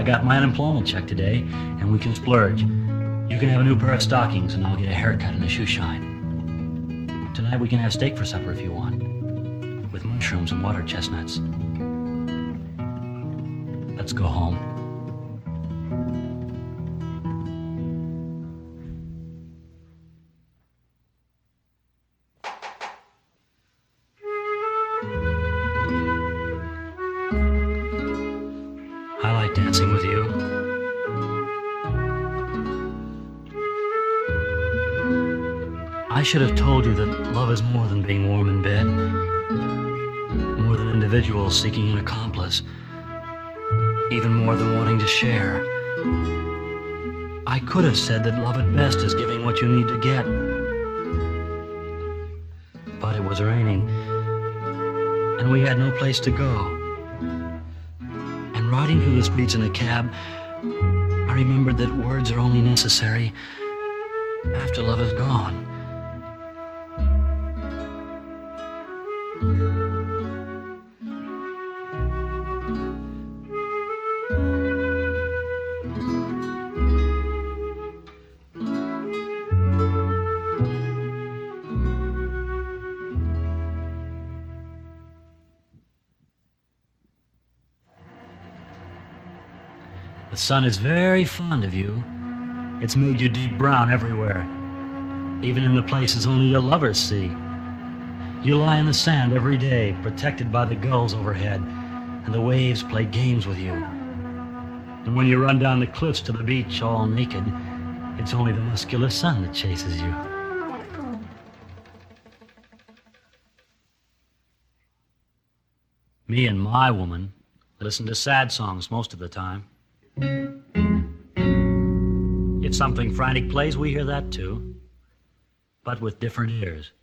got my unemployment check today, and we can splurge. You can have a new pair of stockings, and I'll get a haircut and a shoe shine. Tonight we can have steak for supper if you want, with mushrooms and water chestnuts. Let's go home. I like dancing with you. I should have told you that love is more than being warm in bed, more than individuals seeking an accomplice, even more than wanting to share. I could have said that love at best is giving what you need to get. But it was raining, and we had no place to go. And riding through the streets in a cab, I remembered that words are only necessary after love is gone. The sun is very fond of you. It's made you deep brown everywhere, even in the places only your lovers see. You lie in the sand every day, protected by the gulls overhead, and the waves play games with you. And when you run down the cliffs to the beach all naked, it's only the muscular sun that chases you. Me and my woman listen to sad songs most of the time. If something frantic plays, we hear that too, but with different ears.